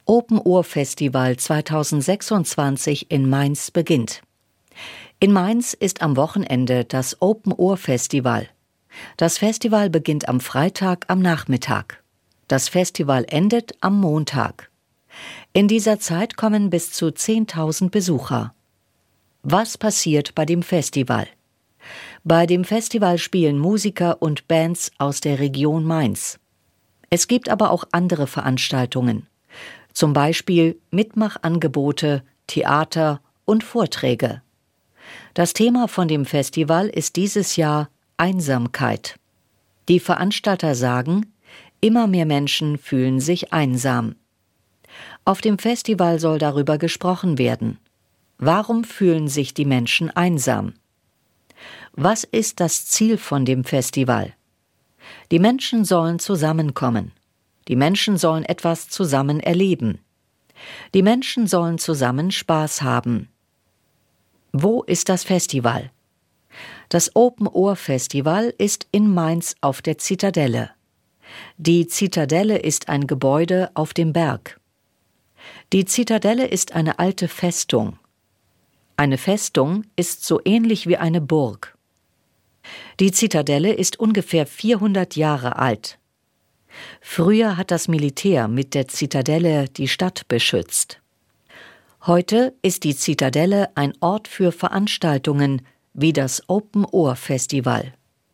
Open Ohr Festival 2026 in Mainz beginnt. In Mainz ist am Wochenende das Open Ohr Festival. Das Festival beginnt am Freitag am Nachmittag. Das Festival endet am Montag. In dieser Zeit kommen bis zu 10.000 Besucher. Was passiert bei dem Festival? Bei dem Festival spielen Musiker und Bands aus der Region Mainz. Es gibt aber auch andere Veranstaltungen, zum Beispiel Mitmachangebote, Theater und Vorträge. Das Thema von dem Festival ist dieses Jahr Einsamkeit. Die Veranstalter sagen, immer mehr Menschen fühlen sich einsam. Auf dem Festival soll darüber gesprochen werden. Warum fühlen sich die Menschen einsam? Was ist das Ziel von dem Festival? Die Menschen sollen zusammenkommen. Die Menschen sollen etwas zusammen erleben. Die Menschen sollen zusammen Spaß haben. Wo ist das Festival? Das Open Ohr Festival ist in Mainz auf der Zitadelle. Die Zitadelle ist ein Gebäude auf dem Berg. Die Zitadelle ist eine alte Festung. Eine Festung ist so ähnlich wie eine Burg. Die Zitadelle ist ungefähr 400 Jahre alt. Früher hat das Militär mit der Zitadelle die Stadt beschützt. Heute ist die Zitadelle ein Ort für Veranstaltungen wie das Open Ohr Festival.